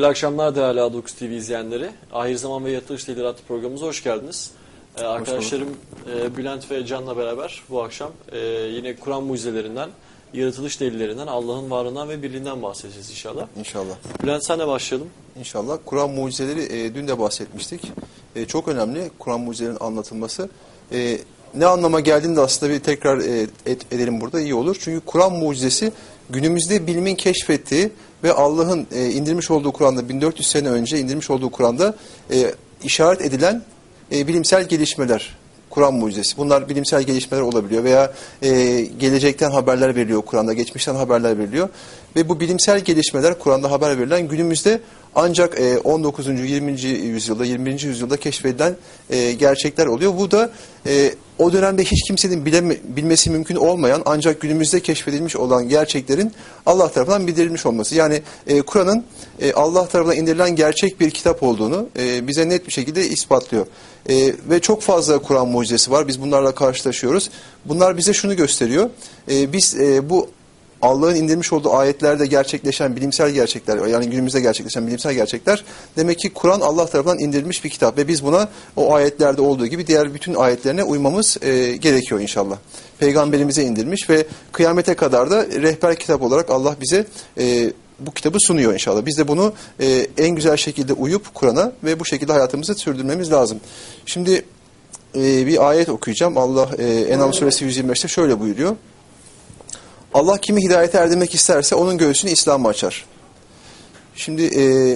Hayırlı akşamlar değerli A9 TV izleyenleri. Ahir Zaman ve Yaratılış Delilleri adlı programımıza hoş geldiniz. Arkadaşlarım Bülent ve Can'la beraber bu akşam yine Kur'an mucizelerinden, yaratılış delillerinden, Allah'ın varlığından ve birliğinden bahsedeceğiz inşallah. İnşallah. Bülent senle başlayalım. İnşallah. Kur'an mucizeleri dün de bahsetmiştik. Çok önemli Kur'an mucizelerinin anlatılması. Ne anlama geldiğini de aslında bir tekrar edelim burada iyi olur. Çünkü Kur'an mucizesi günümüzde bilimin keşfettiği ve Allah'ın indirmiş olduğu Kur'an'da 1400 sene önce indirmiş olduğu Kur'an'da işaret edilen bilimsel gelişmeler. Kur'an mucizesi. Bunlar bilimsel gelişmeler olabiliyor veya gelecekten haberler veriliyor Kur'an'da, geçmişten haberler veriliyor. Ve bu bilimsel gelişmeler Kur'an'da haber verilen günümüzde ancak 19. 20. yüzyılda, 21. yüzyılda keşfedilen gerçekler oluyor. Bu da o dönemde hiç kimsenin bilmesi mümkün olmayan ancak günümüzde keşfedilmiş olan gerçeklerin Allah tarafından bildirilmiş olması. Yani Kur'an'ın Allah tarafından indirilen gerçek bir kitap olduğunu bize net bir şekilde ispatlıyor. Ve çok fazla Kur'an mucizesi var. Biz bunlarla karşılaşıyoruz. Bunlar bize şunu gösteriyor. Biz bu Allah'ın indirmiş olduğu ayetlerde gerçekleşen bilimsel gerçekler, yani günümüzde gerçekleşen bilimsel gerçekler, demek ki Kur'an Allah tarafından indirilmiş bir kitap ve biz buna o ayetlerde olduğu gibi diğer bütün ayetlerine uymamız gerekiyor inşallah. Peygamberimize indirmiş ve kıyamete kadar da rehber kitap olarak Allah bize bu kitabı sunuyor inşallah. Biz de bunu en güzel şekilde uyup Kur'an'a ve bu şekilde hayatımızı sürdürmemiz lazım. Şimdi bir ayet okuyacağım. Allah En'am suresi 125'te şöyle buyuruyor. Allah kimi hidayete erdirmek isterse onun göğsünü İslam'a açar. Şimdi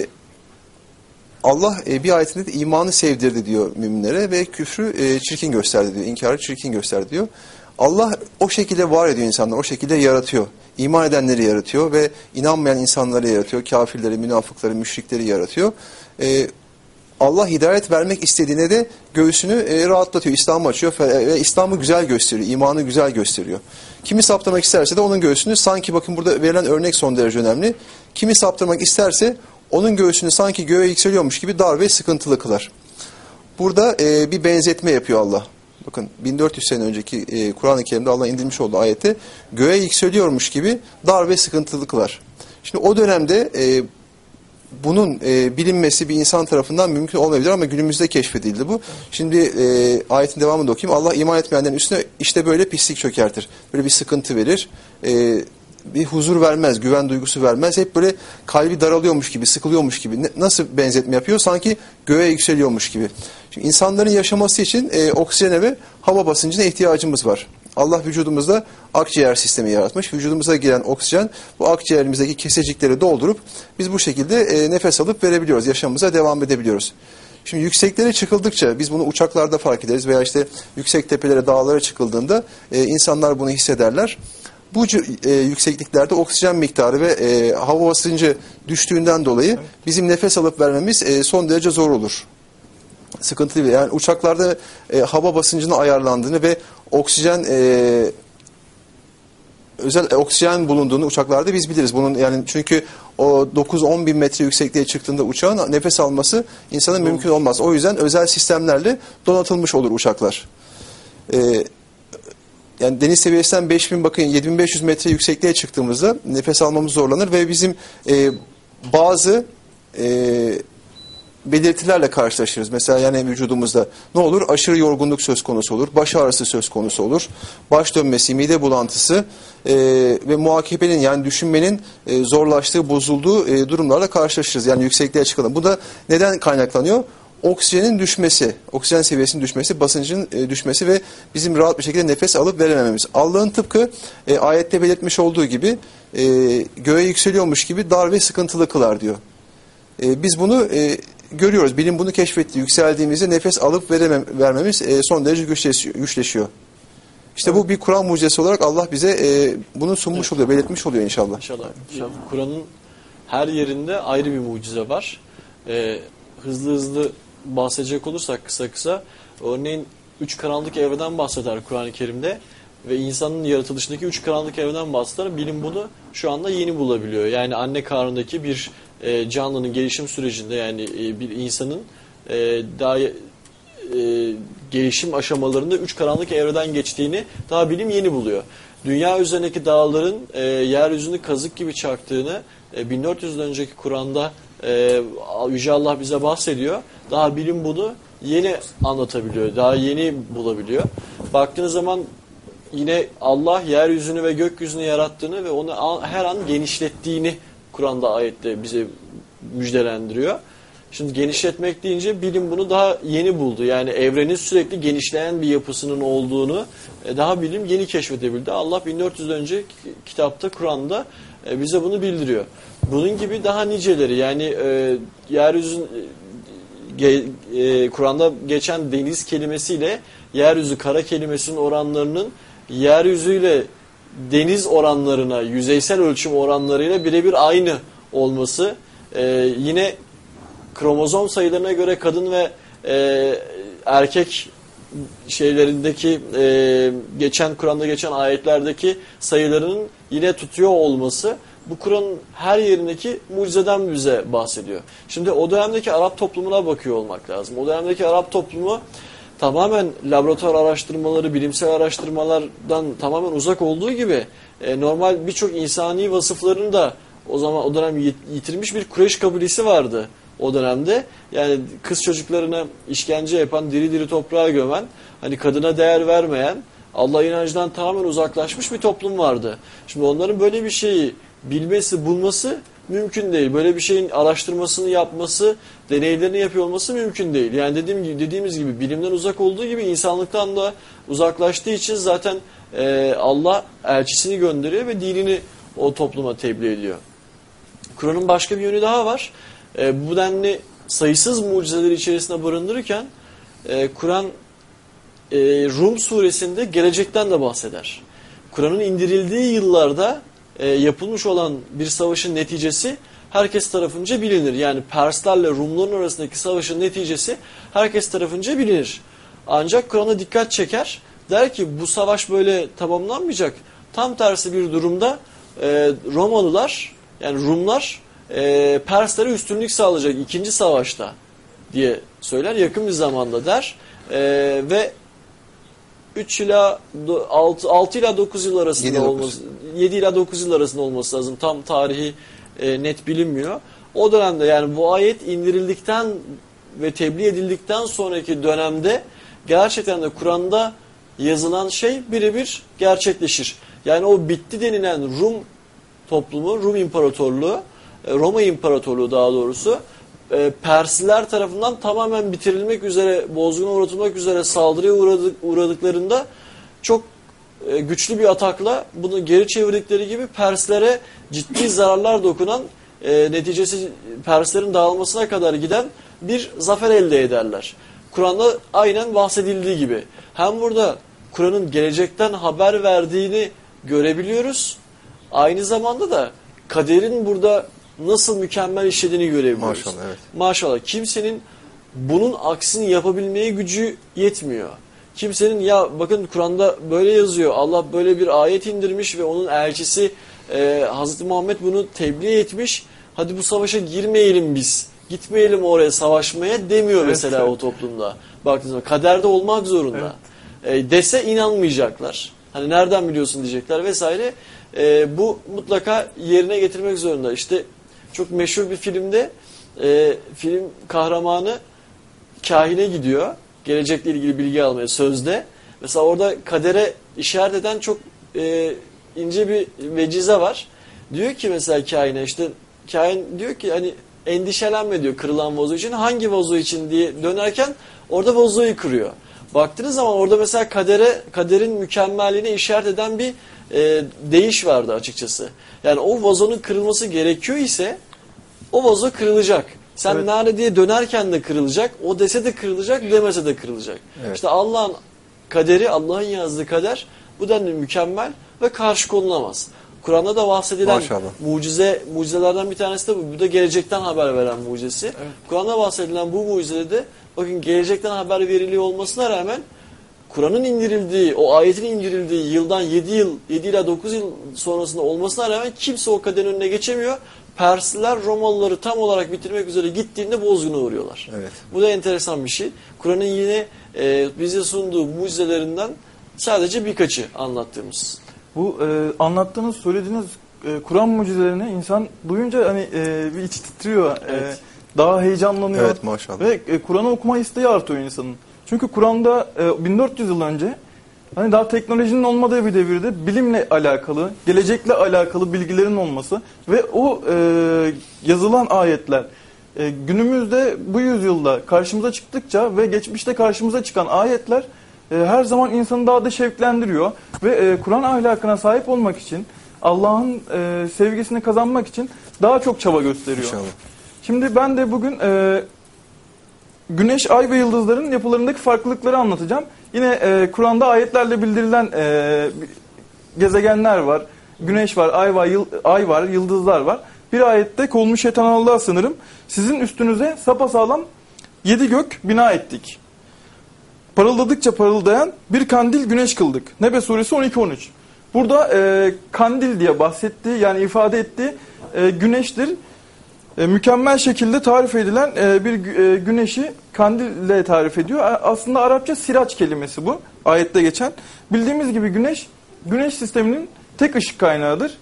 Allah bir ayetinde de imanı sevdirdi diyor müminlere ve küfrü çirkin gösterdi diyor. İnkarı çirkin gösterdi diyor. Allah o şekilde var ediyor insanları, o şekilde yaratıyor. İman edenleri yaratıyor ve inanmayan insanları yaratıyor. Kafirleri, münafıkları, müşrikleri yaratıyor. Allah hidayet vermek istediğine de göğsünü rahatlatıyor, İslam'ı açıyor ve İslam'ı güzel gösteriyor, imanı güzel gösteriyor. Kimi saptırmak isterse de onun göğsünü sanki, bakın burada verilen örnek son derece önemli. Kimi saptırmak isterse onun göğsünü sanki göğe yükseliyormuş gibi dar ve sıkıntılı kılar. Burada bir benzetme yapıyor Allah. Bakın 1400 sene önceki Kur'an-ı Kerim'de Allah indirmiş olduğu ayette göğe yükseliyormuş gibi dar ve sıkıntılı kılar. Şimdi o dönemde bunun bilinmesi bir insan tarafından mümkün olmayabilir ama günümüzde keşfedildi bu. Şimdi ayetin devamını da okuyayım. Allah iman etmeyenlerin üstüne işte böyle pislik çökertir. Böyle bir sıkıntı verir. Bir huzur vermez, güven duygusu vermez. Hep böyle kalbi daralıyormuş gibi, sıkılıyormuş gibi. Nasıl benzetme yapıyor? Sanki göğe yükseliyormuş gibi. Şimdi insanların yaşaması için oksijene ve hava basıncına ihtiyacımız var. Allah vücudumuzda akciğer sistemi yaratmış. Vücudumuza giren oksijen bu akciğerimizdeki kesecikleri doldurup biz bu şekilde nefes alıp verebiliyoruz. Yaşamımıza devam edebiliyoruz. Şimdi yükseklere çıkıldıkça biz bunu uçaklarda fark ederiz veya işte yüksek tepelere, dağlara çıkıldığında insanlar bunu hissederler. Bu yüksekliklerde oksijen miktarı ve hava basıncı düştüğünden dolayı bizim nefes alıp vermemiz son derece zor olur. Sıkıntılı. Yani uçaklarda hava basıncının ayarlandığını ve oksijen özel oksijen bulunduğunu uçaklarda biz biliriz. Bunun yani çünkü o 9-10 bin metre yüksekliğe çıktığında uçağın nefes alması insanın mümkün olmaz. O yüzden özel sistemlerle donatılmış olur uçaklar. Yani deniz seviyesinden 5000 bakın 7500 metre yüksekliğe çıktığımızda nefes almamız zorlanır ve bizim bazı belirtilerle karşılaşırız. Mesela yani vücudumuzda ne olur? Aşırı yorgunluk söz konusu olur. Baş ağrısı söz konusu olur. Baş dönmesi, mide bulantısı ve muhakebenin yani düşünmenin zorlaştığı, bozulduğu durumlarla karşılaşırız. Yani yüksekliğe çıkalım. Bu da neden kaynaklanıyor? Oksijenin düşmesi, oksijen seviyesinin düşmesi, basıncın düşmesi ve bizim rahat bir şekilde nefes alıp veremememiz. Allah'ın tıpkı ayette belirtmiş olduğu gibi göğe yükseliyormuş gibi dar ve sıkıntılı kılar diyor. Biz bunu görüyoruz. Bilim bunu keşfetti. Yükseldiğimizde nefes alıp vermemiz son derece güçleşiyor. İşte bu bir Kur'an mucizesi olarak Allah bize bunu sunmuş oluyor, belirtmiş oluyor inşallah. İnşallah. Kur'an'ın her yerinde ayrı bir mucize var. Hızlı hızlı bahsedecek olursak kısa kısa, örneğin 3 karanlık evreden bahseder Kur'an-ı Kerim'de ve insanın yaratılışındaki 3 karanlık evreden bahseder. Bilim bunu şu anda yeni bulabiliyor. Yani anne karnındaki bir canlının gelişim sürecinde, yani bir insanın daha gelişim aşamalarında 3 karanlık evreden geçtiğini daha bilim yeni buluyor. Dünya üzerindeki dağların yeryüzünü kazık gibi çaktığını 1400 yıl önceki Kur'an'da Yüce Allah bize bahsediyor. Daha bilim bunu yeni anlatabiliyor. Daha yeni bulabiliyor. Baktığınız zaman yine Allah yeryüzünü ve gökyüzünü yarattığını ve onu her an genişlettiğini Kur'an'da ayette bize müjdelendiriyor. Şimdi genişletmek deyince bilim bunu daha yeni buldu. Yani evrenin sürekli genişleyen bir yapısının olduğunu daha bilim yeni keşfedebildi. Allah 1400 önce kitapta, Kur'an'da bize bunu bildiriyor. Bunun gibi daha niceleri, yani yeryüzün Kur'an'da geçen deniz kelimesiyle yeryüzü kara kelimesinin oranlarının yeryüzüyle deniz oranlarına, yüzeysel ölçüm oranlarıyla birebir aynı olması, yine kromozom sayılarına göre kadın ve erkek şeylerindeki geçen Kur'an'da geçen ayetlerdeki sayılarının yine tutuyor olması, bu Kur'an'ın her yerindeki mucizeden bize bahsediyor. Şimdi o dönemdeki Arap toplumuna bakıyor olmak lazım. O dönemdeki Arap toplumu tamamen laboratuvar araştırmaları, bilimsel araştırmalardan tamamen uzak olduğu gibi normal birçok insani vasıflarını da o dönem yitirmiş bir Kureyş kabilesi vardı o dönemde. Yani kız çocuklarına işkence yapan, diri diri toprağa gömen, hani kadına değer vermeyen, Allah inancından tamamen uzaklaşmış bir toplum vardı. Şimdi onların böyle bir şeyi bilmesi, bulması mümkün değil. Böyle bir şeyin araştırmasını yapması, deneylerini yapıyor olması mümkün değil. Yani dediğimiz gibi bilimden uzak olduğu gibi insanlıktan da uzaklaştığı için zaten Allah elçisini gönderiyor ve dinini o topluma tebliğ ediyor. Kur'an'ın başka bir yönü daha var. Bu denli sayısız mucizeleri içerisinde barındırırken Kur'an Rum suresinde gelecekten de bahseder. Kur'an'ın indirildiği yıllarda yapılmış olan bir savaşın neticesi herkes tarafınca bilinir. Yani Perslerle Rumların arasındaki savaşın neticesi herkes tarafınca bilinir. Ancak Kur'an'a dikkat çeker. Der ki bu savaş böyle tamamlanmayacak. Tam tersi bir durumda Romalılar, yani Rumlar Perslere üstünlük sağlayacak ikinci savaşta diye söyler. Yakın bir zamanda der. Ve 6 ila 9 yıl arasında olması, 7 ila 9 yıl arasında olması lazım. Tam tarihi net bilinmiyor. O dönemde, yani bu ayet indirildikten ve tebliğ edildikten sonraki dönemde gerçekten de Kur'an'da yazılan şey birebir gerçekleşir. Yani o bitti denilen Rum toplumu, Rum İmparatorluğu, Roma İmparatorluğu daha doğrusu, Persliler tarafından tamamen bitirilmek üzere, bozguna uğratılmak üzere saldırıya uğradıklarında çok güçlü bir atakla bunu geri çevirdikleri gibi Perslere ciddi zararlar dokunan, neticesi Perslerin dağılmasına kadar giden bir zafer elde ederler. Kur'an'da aynen bahsedildiği gibi. Hem burada Kur'an'ın gelecekten haber verdiğini görebiliyoruz. Aynı zamanda da kaderin burada nasıl mükemmel işlediğini görebiliyoruz. Maşallah, evet. Maşallah. Kimsenin bunun aksini yapabilmeye gücü yetmiyor. Kimsenin ya bakın Kur'an'da böyle yazıyor, Allah böyle bir ayet indirmiş ve onun elçisi Hazreti Muhammed bunu tebliğ etmiş. Hadi bu savaşa girmeyelim biz. Gitmeyelim oraya savaşmaya demiyor mesela o toplumda. Baktığınız zaman kaderde olmak zorunda. Dese inanmayacaklar. Hani nereden biliyorsun diyecekler vesaire. Bu mutlaka yerine getirmek zorunda. İşte çok meşhur bir filmde film kahramanı kahine gidiyor. Gelecekle ilgili bilgi almaya sözde. Mesela orada kadere işaret eden çok ince bir vecize var. Diyor ki mesela kahine, işte kahin diyor ki hani endişelenme diyor kırılan vazo için. Hangi vazo için diye dönerken orada vazoyu kırıyor. Baktığınız zaman orada mesela kaderin mükemmelliğine işaret eden bir değiş vardı açıkçası. Yani o vazonun kırılması gerekiyor ise o vazo kırılacak. Sen evet, nerede diye dönerken de kırılacak. O dese de kırılacak, demese de kırılacak. Evet. İşte Allah'ın kaderi, Allah'ın yazdığı kader bu denli mükemmel ve karşı konulamaz. Kur'an'da da bahsedilen mucizelerden bir tanesi de bu. Bu da gelecekten haber veren mucizesi. Evet. Kur'an'da bahsedilen bu mucizede de bakın gelecekten haber veriliyor olmasına rağmen Kur'an'ın indirildiği, o ayetin indirildiği yıldan 7 ila 9 yıl sonrasında olmasına rağmen kimse o kaderin önüne geçemiyor. Persliler Romalıları tam olarak bitirmek üzere gittiğinde bozguna uğruyorlar. Evet. Bu da enteresan bir şey. Kur'an'ın yine bize sunduğu mucizelerinden sadece birkaçı anlattığımız. Bu anlattığınız, söylediğiniz Kur'an mucizelerini insan duyunca hani bir içi titriyor. Evet. Daha heyecanlanıyor. Evet, maşallah. Ve Kur'an'ı okuma isteği artıyor insanın. Çünkü Kur'an'da 1400 yıl önce hani daha teknolojinin olmadığı bir devirde bilimle alakalı, gelecekle alakalı bilgilerin olması ve o yazılan ayetler günümüzde bu yüzyılda karşımıza çıktıkça ve geçmişte karşımıza çıkan ayetler her zaman insanı daha da şevklendiriyor ve Kur'an ahlakına sahip olmak için, Allah'ın sevgisini kazanmak için daha çok çaba gösteriyor. İnşallah. Şimdi ben de bugün Güneş, Ay ve Yıldızların yapılarındaki farklılıkları anlatacağım. Yine Kur'an'da ayetlerle bildirilen gezegenler var. Güneş var, ay var, yıldızlar var. Bir ayette kovulmuş şeytan Allah'a sığınırım. Sizin üstünüze sapasağlam 7 gök bina ettik. Parıldadıkça parıldayan bir kandil güneş kıldık. Nebe suresi 12-13. Burada kandil diye bahsettiği, yani ifade ettiği güneştir. Mükemmel şekilde tarif edilen bir güneşi kandille tarif ediyor. Aslında Arapça siraç kelimesi bu. Ayette geçen. Bildiğimiz gibi güneş sisteminin tek ışık kaynağıdır.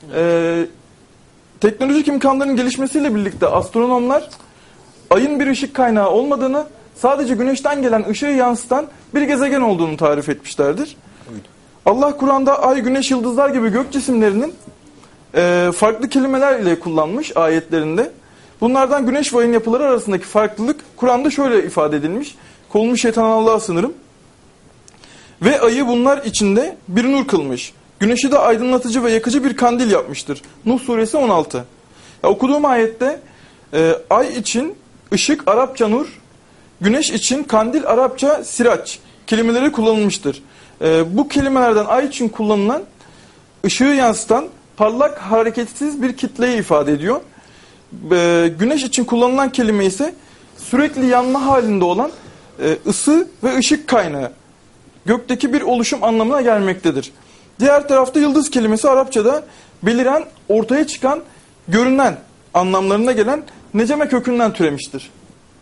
Teknolojik imkanların gelişmesiyle birlikte astronomlar ayın bir ışık kaynağı olmadığını, sadece güneşten gelen ışığı yansıtan bir gezegen olduğunu tarif etmişlerdir. Allah Kur'an'da ay, güneş, yıldızlar gibi gök cisimlerinin farklı kelimeler ile kullanmış ayetlerinde. Bunlardan güneş ve ayın yapıları arasındaki farklılık Kur'an'da şöyle ifade edilmiş. Kovulmuş şeytan Allah'a sığınırım. Ve ayı bunlar içinde bir nur kılmış. Güneşi de aydınlatıcı ve yakıcı bir kandil yapmıştır. Nuh suresi 16. Okuduğum ayette ay için ışık Arapça nur, güneş için kandil Arapça siraç kelimeleri kullanılmıştır. Bu kelimelerden ay için kullanılan ışığı yansıtan parlak hareketsiz bir kitleyi ifade ediyor. Güneş için kullanılan kelime ise sürekli yanma halinde olan ısı ve ışık kaynağı. Gökteki bir oluşum anlamına gelmektedir. Diğer tarafta yıldız kelimesi Arapçada beliren, ortaya çıkan, görünen anlamlarına gelen neceme kökünden türemiştir.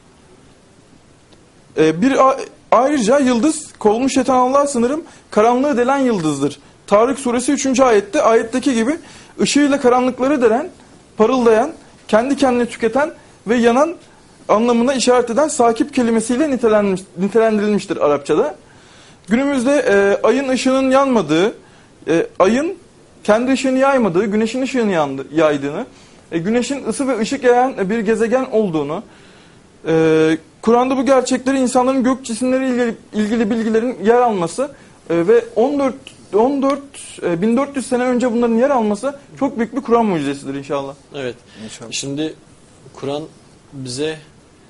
Ayrıca yıldız, kovulmuş şeytan Allah'a sığınırım, karanlığı delen yıldızdır. Tarık suresi 3. ayette ayetteki gibi ışığıyla karanlıkları delen, parıldayan, kendi kendine tüketen ve yanan anlamına işaret eden sakip kelimesiyle nitelendirilmiştir Arapçada. Günümüzde ayın ışığının yanmadığı, ayın kendi ışığını yaymadığı, güneşin ışığını yaydığını, güneşin ısı ve ışık yayan bir gezegen olduğunu, Kur'an'da bu gerçekleri insanların gök cisimleriyle ilgili bilgilerin yer alması ve 1400 sene önce bunların yer alması çok büyük bir Kur'an mucizesidir inşallah. Evet. İnşallah. Şimdi Kur'an bize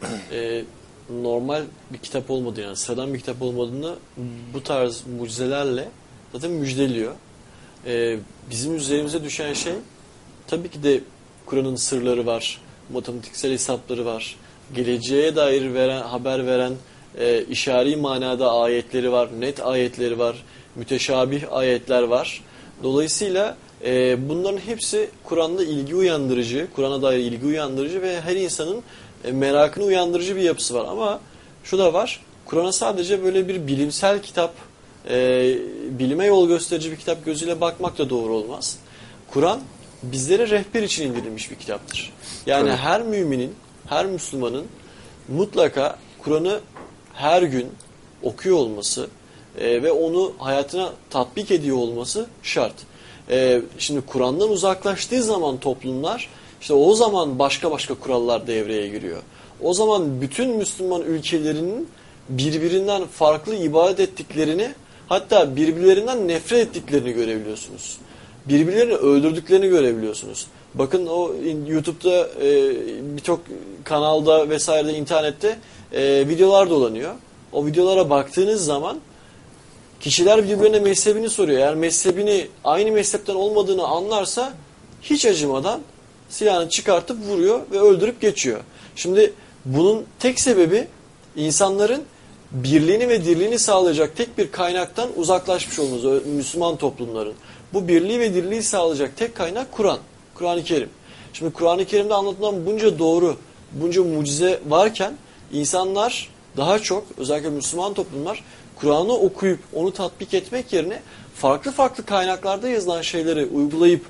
normal bir kitap olmadığını, yani sıradan bir kitap olmadığını bu tarz mucizelerle zaten müjdeliyor. Bizim üzerimize düşen şey tabii ki de Kur'an'ın sırları var, matematiksel hesapları var, geleceğe dair haber veren işari manada ayetleri var, net ayetleri var, müteşabih ayetler var. Dolayısıyla bunların hepsi Kur'an'da ilgi uyandırıcı, Kur'an'a dair ilgi uyandırıcı ve her insanın merakını uyandırıcı bir yapısı var. Ama şu da var, Kur'an'a sadece böyle bir bilimsel kitap, bilime yol gösterici bir kitap gözüyle bakmak da doğru olmaz. Kur'an bizlere rehber için indirilmiş bir kitaptır. Yani evet, her müminin, her Müslümanın mutlaka Kur'an'ı her gün okuyor olması ve onu hayatına tatbik ediyor olması şart. Şimdi Kur'an'dan uzaklaştığı zaman toplumlar, işte o zaman başka kurallar devreye giriyor. O zaman bütün Müslüman ülkelerinin birbirinden farklı ibadet ettiklerini, hatta birbirlerinden nefret ettiklerini görebiliyorsunuz. Birbirlerini öldürdüklerini görebiliyorsunuz. Bakın o YouTube'da birçok kanalda vesairede, internette videolar dolanıyor. O videolara baktığınız zaman kişiler birbirine mezhebini soruyor. Eğer mezhebini aynı mezhepten olmadığını anlarsa hiç acımadan silahını çıkartıp vuruyor ve öldürüp geçiyor. Şimdi bunun tek sebebi insanların birliğini ve dirliğini sağlayacak tek bir kaynaktan uzaklaşmış olması, Müslüman toplumların. Bu birliği ve dirliği sağlayacak tek kaynak Kur'an, Kur'an-ı Kerim. Şimdi Kur'an-ı Kerim'de anlatılan bunca doğru, bunca mucize varken insanlar daha çok, özellikle Müslüman toplumlar, Kur'an'ı okuyup onu tatbik etmek yerine farklı kaynaklarda yazılan şeyleri uygulayıp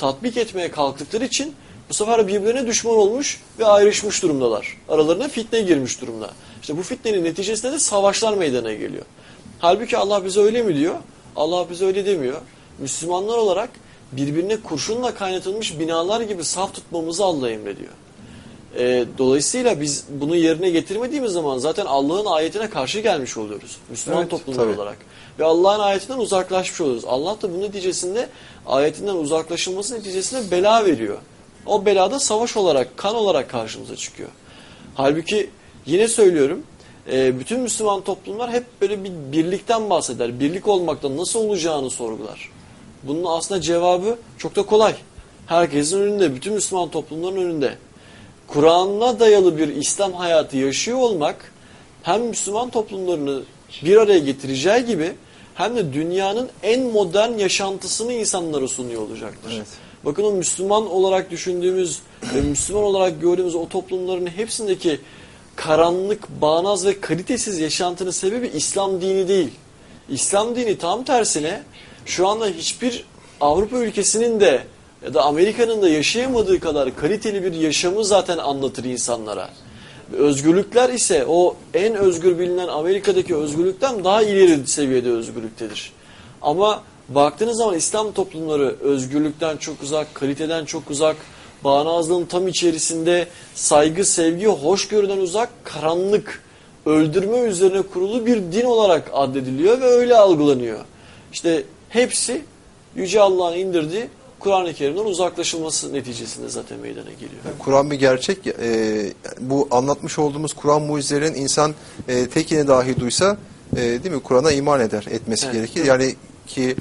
tatbik etmeye kalktıkları için bu sefer birbirine düşman olmuş ve ayrışmış durumdalar. Aralarına fitne girmiş durumda. İşte bu fitnenin neticesinde de savaşlar meydana geliyor. Halbuki Allah bize öyle mi diyor? Allah bize öyle demiyor. Müslümanlar olarak birbirine kurşunla kaynatılmış binalar gibi saf tutmamızı Allah emrediyor. Dolayısıyla biz bunu yerine getirmediğimiz zaman zaten Allah'ın ayetine karşı gelmiş oluyoruz. Müslüman Evet, toplumlar tabii. olarak. Ve Allah'ın ayetinden uzaklaşmış oluyoruz. Allah da bunun neticesinde ayetinden uzaklaşılması neticesinde bela veriyor. O belada savaş olarak, kan olarak karşımıza çıkıyor. Halbuki yine söylüyorum, bütün Müslüman toplumlar hep böyle bir birlikten bahseder. Birlik olmaktan nasıl olacağını sorgular. Bunun aslında cevabı çok da kolay. Herkesin önünde, bütün Müslüman toplumların önünde. Kur'an'a dayalı bir İslam hayatı yaşıyor olmak hem Müslüman toplumlarını bir araya getireceği gibi hem de dünyanın en modern yaşantısını insanlara sunuyor olacaktır. Evet. Bakın o Müslüman olarak düşündüğümüz ve Müslüman olarak gördüğümüz o toplumların hepsindeki karanlık, bağnaz ve kalitesiz yaşantının sebebi İslam dini değil. İslam dini tam tersine şu anda hiçbir Avrupa ülkesinin de ya da Amerika'nın da yaşayamadığı kadar kaliteli bir yaşamı zaten anlatır insanlara. Özgürlükler ise o en özgür bilinen Amerika'daki özgürlükten daha ileri seviyede özgürlüktedir. Ama baktığınız zaman İslam toplumları özgürlükten çok uzak, kaliteden çok uzak, bağnazlığın tam içerisinde, saygı, sevgi, hoşgörüden uzak, karanlık, öldürme üzerine kurulu bir din olarak addediliyor ve öyle algılanıyor. İşte hepsi Yüce Allah'ın indirdiği Kur'an-ı Kerim'den uzaklaşılması neticesinde zaten meydana geliyor. Kur'an bir gerçek. Bu anlatmış olduğumuz Kur'an mucizelerinin insan tekini dahi duysa değil mi? Kur'an'a iman etmesi Evet. gerekir. Yani ki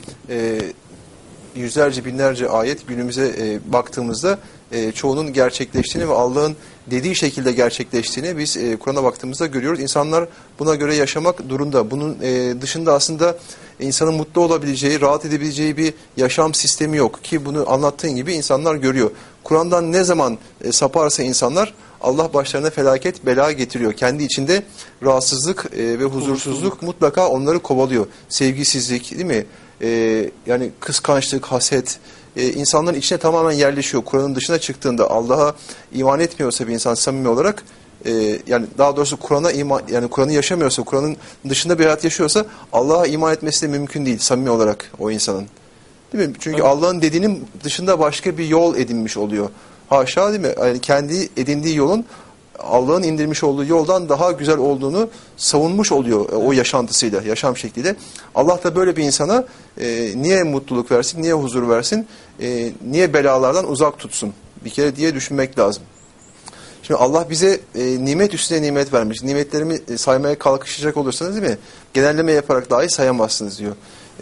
yüzlerce binlerce ayet günümüze baktığımızda çoğunun gerçekleştiğini ve Allah'ın dediği şekilde gerçekleştiğini biz Kur'an'a baktığımızda görüyoruz. İnsanlar buna göre yaşamak durumda. Bunun dışında aslında insanın mutlu olabileceği, rahat edebileceği bir yaşam sistemi yok. Ki bunu anlattığın gibi insanlar görüyor. Kur'an'dan ne zaman saparsa insanlar Allah başlarına felaket, bela getiriyor. Kendi içinde rahatsızlık ve huzursuzluk mutlaka onları kovalıyor. Sevgisizlik, değil mi? Yani kıskançlık, haset, insanların içine tamamen yerleşiyor. Kur'an'ın dışına çıktığında Allah'a iman etmiyorsa bir insan samimi olarak, yani daha doğrusu Kur'an'a iman, yani Kur'an'ı yaşamıyorsa, Kur'an'ın dışında bir hayat yaşıyorsa Allah'a iman etmesi de mümkün değil samimi olarak o insanın. Değil mi? Çünkü evet, Allah'ın dediğinin dışında başka bir yol edinmiş oluyor. Haşa, değil mi? Yani kendi edindiği yolun Allah'ın indirmiş olduğu yoldan daha güzel olduğunu savunmuş oluyor o yaşantısıyla, yaşam şekliyle. Allah da böyle bir insana niye mutluluk versin, niye huzur versin, niye belalardan uzak tutsun bir kere diye düşünmek lazım. Şimdi Allah bize nimet üstüne nimet vermiş. Nimetlerimi saymaya kalkışacak olursanız, değil mi? Genelleme yaparak dahi sayamazsınız diyor.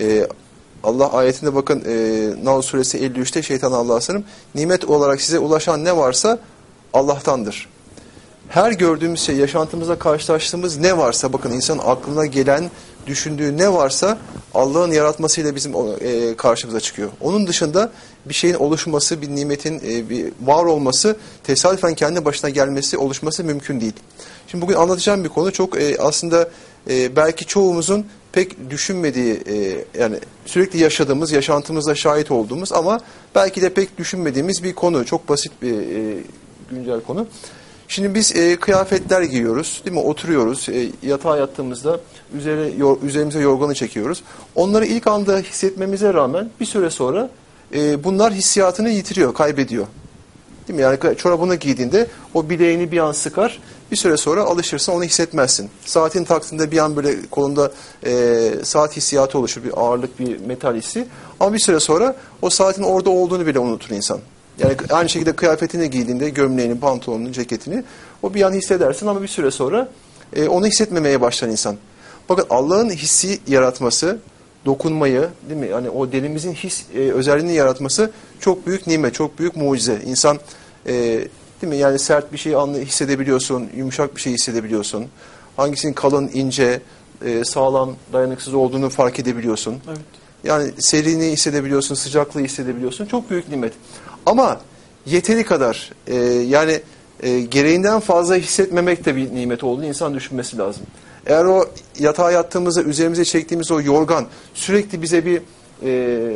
Allah ayetinde bakın Nahl suresi 53'te şeytan Allah'a sığınırım. Nimet olarak size ulaşan ne varsa Allah'tandır. Her gördüğümüz şey, yaşantımızda karşılaştığımız ne varsa, bakın insanın aklına gelen, düşündüğü ne varsa Allah'ın yaratmasıyla bizim karşımıza çıkıyor. Onun dışında bir şeyin oluşması, bir nimetin bir var olması, tesadüfen kendi başına gelmesi, oluşması mümkün değil. Şimdi bugün anlatacağım bir konu çok aslında belki çoğumuzun pek düşünmediği, yani sürekli yaşadığımız, yaşantımızda şahit olduğumuz ama belki de pek düşünmediğimiz bir konu. Çok basit bir güncel konu. Şimdi biz kıyafetler giyiyoruz, değil mi? Oturuyoruz, yatağa yattığımızda üzerimize yorganı çekiyoruz. Onları ilk anda hissetmemize rağmen bir süre sonra bunlar hissiyatını yitiriyor, kaybediyor. Değil mi? Yani çorabını giydiğinde o bileğini bir an sıkar, bir süre sonra alışırsan onu hissetmezsin. Saatini taktığında bir an böyle kolunda saat hissiyatı oluşur, bir ağırlık, bir metal hissi. Ama bir süre sonra o saatin orada olduğunu bile unutur insan. Yani aynı şekilde kıyafetini giydiğinde gömleğini, pantolonunu, ceketini o bir an hissedersin ama bir süre sonra onu hissetmemeye başlar insan. Bakın Allah'ın hissi yaratması, dokunmayı, değil mi? Yani o delimizin his özelliğini yaratması çok büyük nimet, çok büyük mucize. İnsan değil mi? Yani sert bir şeyi hissedebiliyorsun, yumuşak bir şey hissedebiliyorsun. Hangisinin kalın, ince, sağlam, dayanıksız olduğunu fark edebiliyorsun. Evet. Yani serinliği hissedebiliyorsun, sıcaklığı hissedebiliyorsun. Çok büyük nimet. Ama yeteri kadar yani gereğinden fazla hissetmemek de bir nimet olduğunu insan düşünmesi lazım. Eğer o yatağa yattığımızda üzerimize çektiğimiz o yorgan sürekli bize bir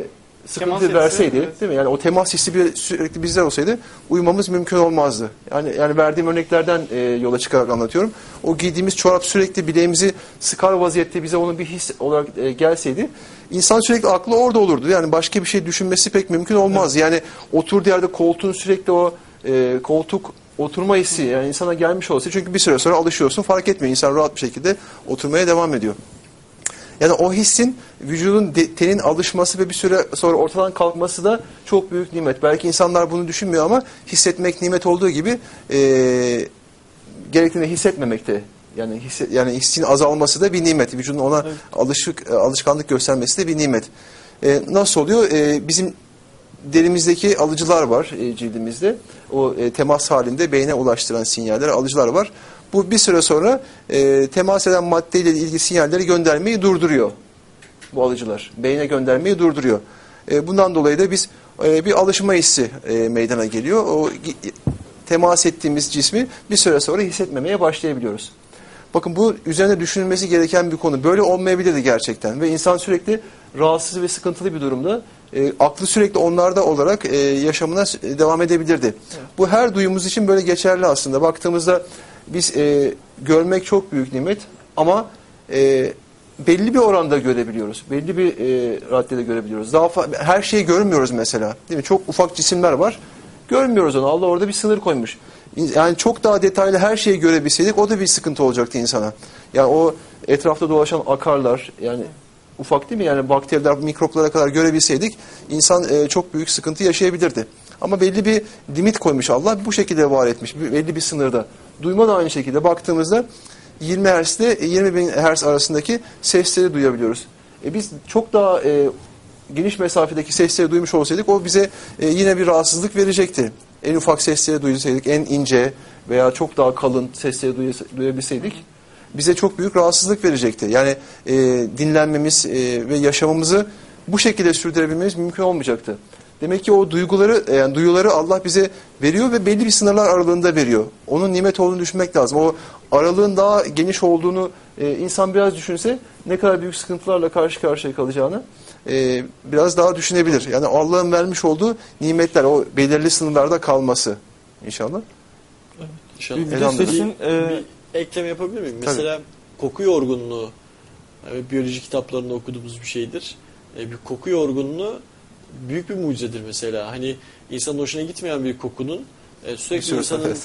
sıkıntı verseydi, değil mi? Yani o temas hissi sürekli bizler olsaydı uyumamız mümkün olmazdı. Yani verdiğim örneklerden yola çıkarak anlatıyorum. O giydiğimiz çorap sürekli bileğimizi sıkar vaziyette bize onun bir his olarak gelseydi, insan sürekli aklı orada olurdu. Yani başka bir şey düşünmesi pek mümkün olmaz. Yani oturduğu yerde koltuğun sürekli o koltuk oturma hissi yani insana gelmiş olsa, çünkü bir süre sonra alışıyorsun, fark etmiyor. İnsan rahat bir şekilde oturmaya devam ediyor. Yani o hissin vücudun tenin alışması ve bir süre sonra ortadan kalkması da çok büyük nimet. Belki insanlar bunu düşünmüyor ama hissetmek nimet olduğu gibi gerektiğini hissetmemekte. Yani hissin azalması da bir nimet. Vücudun ona alışkanlık göstermesi de bir nimet. Nasıl oluyor? Bizim derimizdeki alıcılar var cildimizde. O temas halinde beyne ulaştıran sinyaller, alıcılar var. Bu bir süre sonra temas eden maddeyle ilgili sinyalleri göndermeyi durduruyor. Bu alıcılar. Beyne göndermeyi durduruyor. Bundan dolayı da biz bir alışma hissi meydana geliyor. O temas ettiğimiz cismi bir süre sonra hissetmemeye başlayabiliyoruz. Bakın bu üzerine düşünülmesi gereken bir konu. Böyle olmayabilirdi gerçekten. Ve insan sürekli rahatsız ve sıkıntılı bir durumda. Aklı sürekli onlarda olarak yaşamına devam edebilirdi. Evet. Bu her duyumuz için böyle geçerli aslında. Baktığımızda biz görmek çok büyük nimet ama belli bir oranda görebiliyoruz. Belli bir raddede görebiliyoruz. Her şeyi görmüyoruz mesela. Değil mi? Çok ufak cisimler var. Görmüyoruz onu. Allah orada bir sınır koymuş. Yani çok daha detaylı her şeyi görebilseydik o da bir sıkıntı olacaktı insana. Yani o etrafta dolaşan akarlar, yani ufak değil mi? Yani bakteriler, mikroplara kadar görebilseydik insan çok büyük sıkıntı yaşayabilirdi. Ama belli bir limit koymuş Allah. Bu şekilde var etmiş. Belli bir sınırda. Duyma da aynı şekilde. Baktığımızda 20 Hz ile 20 bin Hz arasındaki sesleri duyabiliyoruz. Biz çok daha geniş mesafedeki sesleri duymuş olsaydık o bize yine bir rahatsızlık verecekti. En ufak sesleri duysaydık, en ince veya çok daha kalın sesleri duyabilseydik bize çok büyük rahatsızlık verecekti. Yani dinlenmemiz ve yaşamımızı bu şekilde sürdürebilmemiz mümkün olmayacaktı. Demek ki o duyuları Allah bize veriyor ve belli bir sınırlar aralığında veriyor. Onun nimet olduğunu düşünmek lazım. O aralığın daha geniş olduğunu insan biraz düşünse ne kadar büyük sıkıntılarla karşı karşıya kalacağını biraz daha düşünebilir. Yani Allah'ın vermiş olduğu nimetler, o belirli sınırlarda kalması inşallah. Evet, inşallah. Bir ekleme yapabilir miyim? Tabii. Mesela koku yorgunluğu, biyoloji kitaplarında okuduğumuz bir şeydir. Bir koku yorgunluğu büyük bir mucizedir mesela. Hani insanın hoşuna gitmeyen bir kokunun sürekli insanın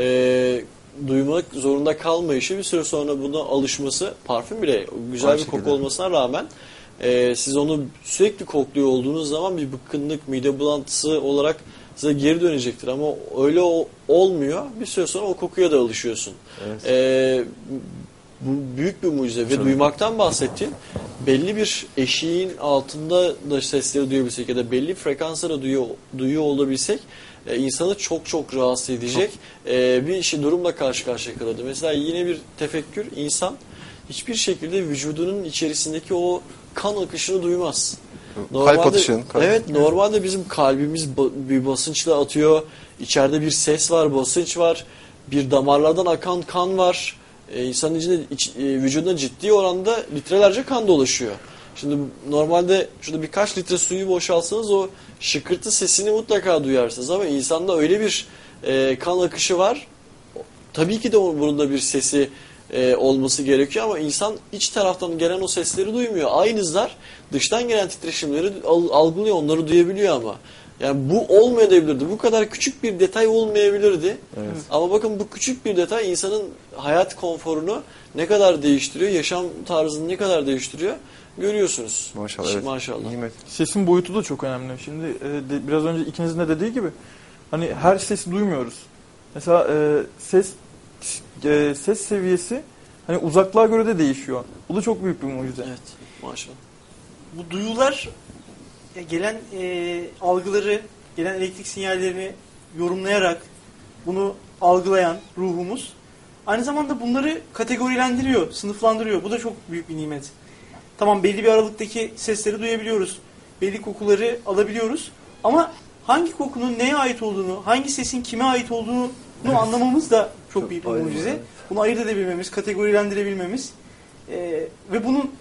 duymak zorunda kalmayışı, bir süre sonra buna alışması, parfüm bile güzel bir koku olmasına rağmen siz onu sürekli kokluyor olduğunuz zaman bir bıkkınlık, mide bulantısı olarak size geri dönecektir. Ama öyle olmuyor. Bir süre sonra o kokuya da alışıyorsun. Evet. Bu büyük bir mucize ve duymaktan bahsettiğin belli bir eşiğin altında da sesleri duyabilsek ya da belli frekanslara duyuyor olabilsek insanı çok çok rahatsız edecek bir durumla karşı karşıya kalırdı. Mesela yine bir tefekkür, insan hiçbir şekilde vücudunun içerisindeki o kan akışını duymaz. Normalde, kalp atışın. Evet, normalde bizim kalbimiz bir basınçla atıyor. İçeride bir ses var, basınç var. Bir damarlardan akan kan var. İnsanın vücuduna ciddi oranda litrelerce kan dolaşıyor. Şimdi normalde şurada birkaç litre suyu boşaltsanız o şıkırtı sesini mutlaka duyarsınız. Ama insanda öyle bir kan akışı var. Tabii ki de bunun da bir sesi olması gerekiyor ama insan iç taraftan gelen o sesleri duymuyor. Aynı zar dıştan gelen titreşimleri algılıyor, onları duyabiliyor ama. Yani bu olmayabilirdi. Bu kadar küçük bir detay olmayabilirdi. Evet. Ama bakın bu küçük bir detay insanın hayat konforunu ne kadar değiştiriyor, yaşam tarzını ne kadar değiştiriyor görüyorsunuz. Maşallah. Evet. Maşallah. Sesin boyutu da çok önemli. Şimdi biraz önce ikinizin de dediği gibi hani her sesi duymuyoruz. Mesela ses seviyesi hani uzaklığa göre de değişiyor. Bu da çok büyük bir mucize. Evet. Maşallah. Bu duyular gelen algıları, gelen elektrik sinyallerini yorumlayarak bunu algılayan ruhumuz aynı zamanda bunları kategorilendiriyor, sınıflandırıyor. Bu da çok büyük bir nimet. Tamam, belli bir aralıktaki sesleri duyabiliyoruz. Belli kokuları alabiliyoruz. Ama hangi kokunun neye ait olduğunu, hangi sesin kime ait olduğunu anlamamız da çok büyük bir mucize. Bunu ayırt edebilmemiz, kategorilendirebilmemiz ve bunun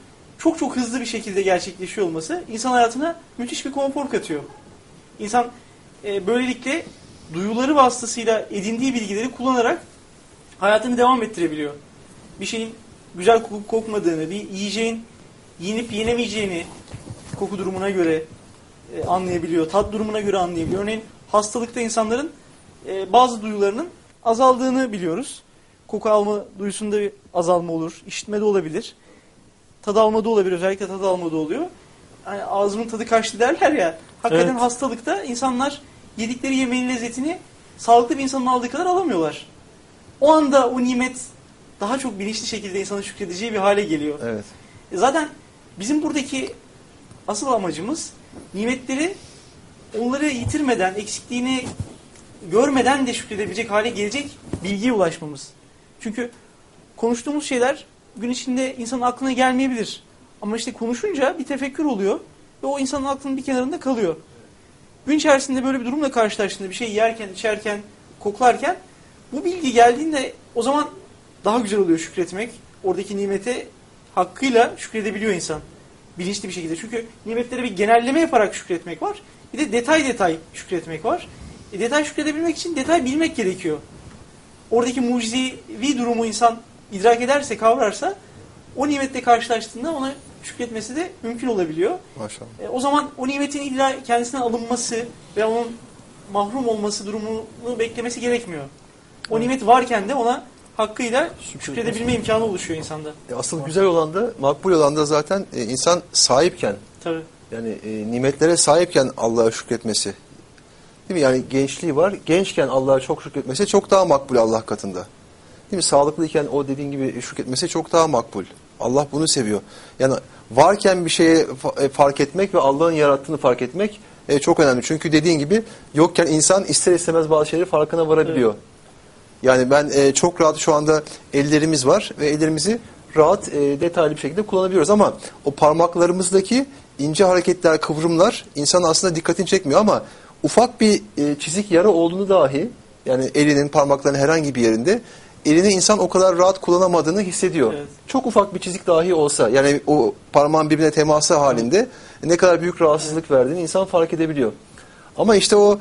çok çok hızlı bir şekilde gerçekleşiyor olması insan hayatına müthiş bir konfor katıyor. İnsan böylelikle duyuları vasıtasıyla edindiği bilgileri kullanarak hayatını devam ettirebiliyor. Bir şeyin güzel kokup kokmadığını, bir yiyeceğin yenip yenemeyeceğini koku durumuna göre anlayabiliyor, tat durumuna göre anlayabiliyor. Örneğin hastalıkta insanların bazı duyularının azaldığını biliyoruz. Koku alma duyusunda bir azalma olur, işitmede olabilir, tad almada olabilir, özellikle tad almada oluyor. Yani ağzımın tadı kaçtı derler ya, hakikaten Evet. hastalıkta insanlar yedikleri yemeğin lezzetini sağlıklı bir insanın aldığı kadar alamıyorlar. O anda o nimet daha çok bilinçli şekilde insanın şükredeceği bir hale geliyor. Evet. Zaten bizim buradaki asıl amacımız nimetleri onları yitirmeden, eksikliğini görmeden de şükredebilecek hale gelecek bilgiye ulaşmamız. Çünkü konuştuğumuz şeyler gün içinde insanın aklına gelmeyebilir. Ama işte konuşunca bir tefekkür oluyor ve o insanın aklının bir kenarında kalıyor. Gün içerisinde böyle bir durumla karşılaştığında bir şey yerken, içerken, koklarken bu bilgi geldiğinde o zaman daha güzel oluyor şükretmek. Oradaki nimete hakkıyla şükredebiliyor insan. Bilinçli bir şekilde. Çünkü nimetlere bir genelleme yaparak şükretmek var. Bir de detay detay şükretmek var. Detay şükredebilmek için detay bilmek gerekiyor. Oradaki mucizevi durumu insan idrak ederse, kavrarsa o nimetle karşılaştığında ona şükretmesi de mümkün olabiliyor. Maşallah. O zaman o nimetin illa kendisinden alınması ve onun mahrum olması durumunu beklemesi gerekmiyor. O nimet varken de ona hakkıyla şükredebilme imkanı oluşuyor insanda. Asıl güzel olan da, makbul olan da zaten insan sahipken, Tabii. yani nimetlere sahipken Allah'a şükretmesi. Değil mi? Yani gençliği var. Gençken Allah'a çok şükretmesi çok daha makbul Allah katında. Değil mi? Sağlıklıyken o dediğin gibi şükretmesi çok daha makbul. Allah bunu seviyor. Yani varken bir şeye fark etmek ve Allah'ın yarattığını fark etmek çok önemli. Çünkü dediğin gibi yokken insan ister istemez bazı şeyleri farkına varabiliyor. Evet. Yani ben çok rahat şu anda ellerimiz var ve ellerimizi rahat detaylı bir şekilde kullanabiliyoruz. Ama o parmaklarımızdaki ince hareketler, kıvrımlar insanın aslında dikkatini çekmiyor ama ufak bir çizik yara olduğunu dahi, yani elinin, parmaklarının herhangi bir yerinde elini insan o kadar rahat kullanamadığını hissediyor. Evet. Çok ufak bir çizik dahi olsa, yani o parmağın birbirine teması halinde ne kadar büyük rahatsızlık verdiğini insan fark edebiliyor. Ama işte o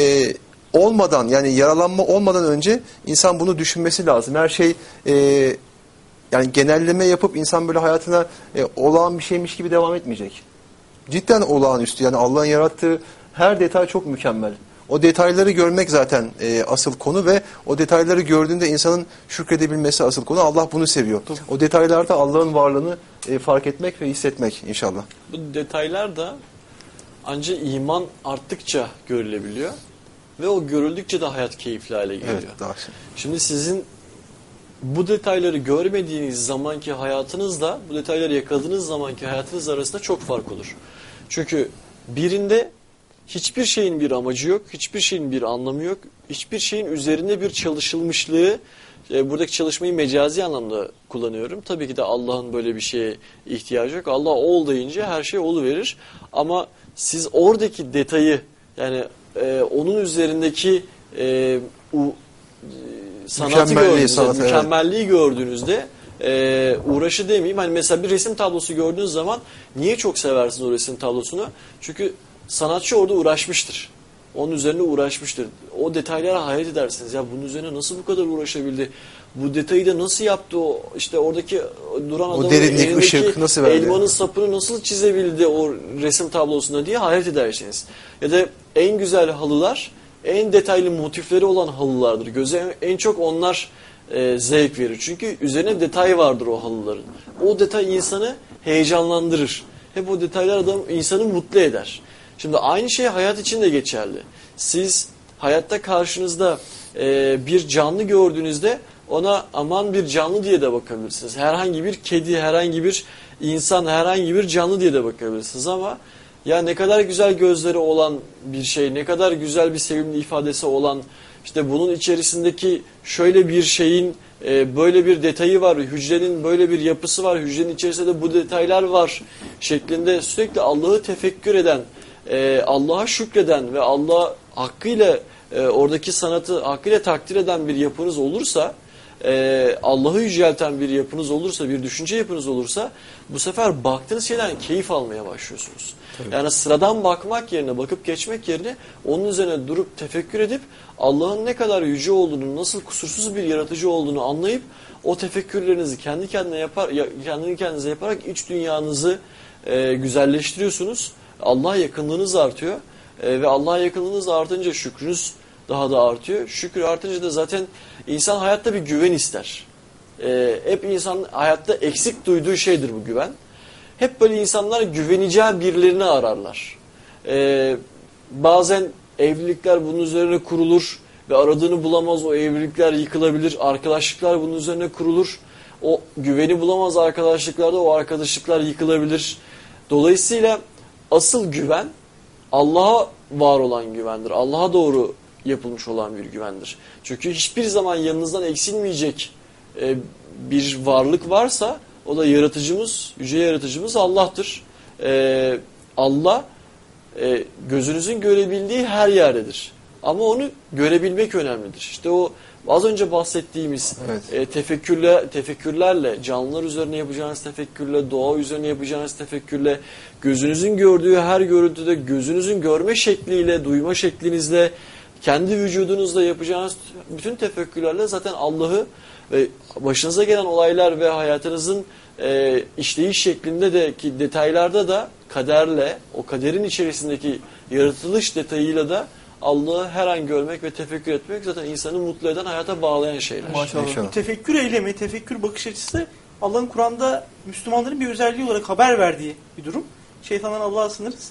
olmadan, yani yaralanma olmadan önce insan bunu düşünmesi lazım. Her şey yani genelleme yapıp insan böyle hayatına olağan bir şeymiş gibi devam etmeyecek. Cidden olağanüstü, yani Allah'ın yarattığı her detay çok mükemmel. O detayları görmek zaten asıl konu ve o detayları gördüğünde insanın şükredebilmesi asıl konu. Allah bunu seviyor. Tabii. O detaylarda Allah'ın varlığını fark etmek ve hissetmek inşallah. Bu detaylar da ancak iman arttıkça görülebiliyor ve o görüldükçe de hayat keyifli hale geliyor. Evet, daha şimdi sizin bu detayları görmediğiniz zamanki hayatınızla bu detayları yakaladığınız zamanki hayatınız arasında çok fark olur. Çünkü birinde hiçbir şeyin bir amacı yok, hiçbir şeyin bir anlamı yok, hiçbir şeyin üzerinde bir çalışılmışlığı, buradaki çalışmayı mecazi anlamda kullanıyorum. Tabii ki de Allah'ın böyle bir şeye ihtiyacı yok. Allah ol deyince her şey oluverir. Ama siz oradaki detayı, yani onun üzerindeki sanatı gördüğünüzde, mükemmelliği gördüğünüzde, uğraşı demeyeyim. Hani mesela bir resim tablosu gördüğünüz zaman niye çok seversiniz o resim tablosunu? Çünkü sanatçı orada uğraşmıştır. Onun üzerine uğraşmıştır. O detaylara hayret edersiniz. Ya bunun üzerine nasıl bu kadar uğraşabildi? Bu detayı da nasıl yaptı o? İşte oradaki duran adamın derinlik, ışık nasıl verdi? Elmanın sapını nasıl çizebildi o resim tablosunda diye hayret edersiniz. Ya da en güzel halılar, en detaylı motifleri olan halılardır. Göze en çok onlar zevk verir. Çünkü üzerine detay vardır o halıların. O detay insanı heyecanlandırır. Hep o detaylar insanı mutlu eder. Şimdi aynı şey hayat için de geçerli. Siz hayatta karşınızda bir canlı gördüğünüzde ona aman bir canlı diye de bakabilirsiniz. Herhangi bir kedi, herhangi bir insan, herhangi bir canlı diye de bakabilirsiniz ama ya ne kadar güzel gözleri olan bir şey, ne kadar güzel bir sevimli ifadesi olan, işte bunun içerisindeki şöyle bir şeyin böyle bir detayı var, hücrenin böyle bir yapısı var, hücrenin içerisinde de bu detaylar var şeklinde sürekli Allah'ı tefekkür eden, Allah'a şükreden ve Allah hakkıyla oradaki sanatı hakkıyla takdir eden bir yapınız olursa Allah'ı yücelten bir yapınız olursa, bir düşünce yapınız olursa bu sefer baktığınız şeyden keyif almaya başlıyorsunuz. Tabii. Yani sıradan bakmak yerine, bakıp geçmek yerine onun üzerine durup tefekkür edip Allah'ın ne kadar yüce olduğunu, nasıl kusursuz bir yaratıcı olduğunu anlayıp o tefekkürlerinizi kendi kendinize yaparak iç dünyanızı güzelleştiriyorsunuz. Allah'a yakınlığınız artıyor. Ve Allah'a yakınlığınız artınca şükrünüz daha da artıyor. Şükür artınca da zaten insan hayatta bir güven ister. Hep insan hayatta eksik duyduğu şeydir bu güven. Hep böyle insanlar güveneceği birilerini ararlar. Bazen evlilikler bunun üzerine kurulur ve aradığını bulamaz, o evlilikler yıkılabilir. Arkadaşlıklar bunun üzerine kurulur. O güveni bulamaz arkadaşlıklarda o arkadaşlıklar yıkılabilir. Dolayısıyla asıl güven Allah'a var olan güvendir. Allah'a doğru yapılmış olan bir güvendir. Çünkü hiçbir zaman yanınızdan eksilmeyecek bir varlık varsa o da yaratıcımız, yüce yaratıcımız Allah'tır. Allah gözünüzün görebildiği her yerdedir. Ama onu görebilmek önemlidir. İşte o az önce bahsettiğimiz evet. Tefekkürlerle, canlılar üzerine yapacağınız tefekkürle, doğa üzerine yapacağınız tefekkürle, gözünüzün gördüğü her görüntüde, gözünüzün görme şekliyle, duyma şeklinizle, kendi vücudunuzla yapacağınız bütün tefekkürlerle zaten Allah'ı ve başınıza gelen olaylar ve hayatınızın işleyiş şeklinde de ki detaylarda da kaderle, o kaderin içerisindeki yaratılış detayıyla da Allah'ı her an görmek ve tefekkür etmek zaten insanı mutlu eden, hayata bağlayan şeyler. Maşallah. Tefekkür eylemi, tefekkür bakış açısı Allah'ın Kur'an'da Müslümanların bir özelliği olarak haber verdiği bir durum. Şeytandan Allah'a sınırız.